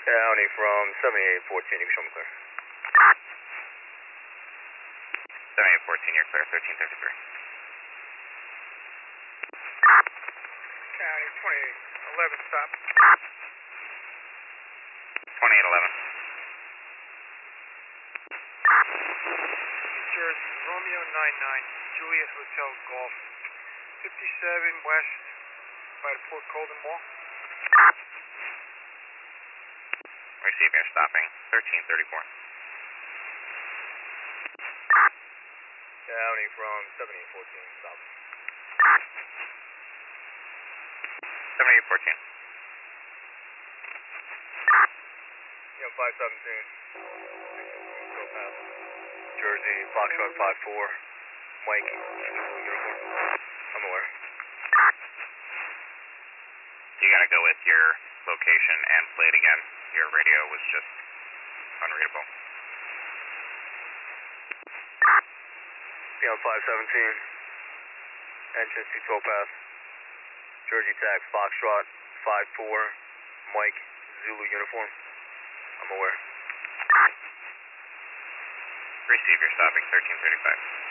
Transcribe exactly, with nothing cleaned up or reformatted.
County from seventy-eight fourteen, you can show me clear. seventy-eight fourteen, you're clear, thirteen thirty-three. County twenty-eight eleven, stop. twenty-eight eleven. New Jersey, Romeo nine nine, Juliet Hotel Golf, fifty-seven West by the Port Colden Mall. Receive, you're stopping, thirteen thirty-four. County from seventy-eight fourteen, stop. seventy-eight fourteen. Yeah, five seventeen. Topaz. Jersey, Foxtrot five four, Mike, uniform. I'm aware. You gotta go with your location and play it again. Your radio was just unreadable. Beyond five seventeen, entrance to Topaz, Jersey tax, Foxtrot five four, Mike, Zulu uniform. I'm aware. Receive, you're stopping, thirteen thirty-five.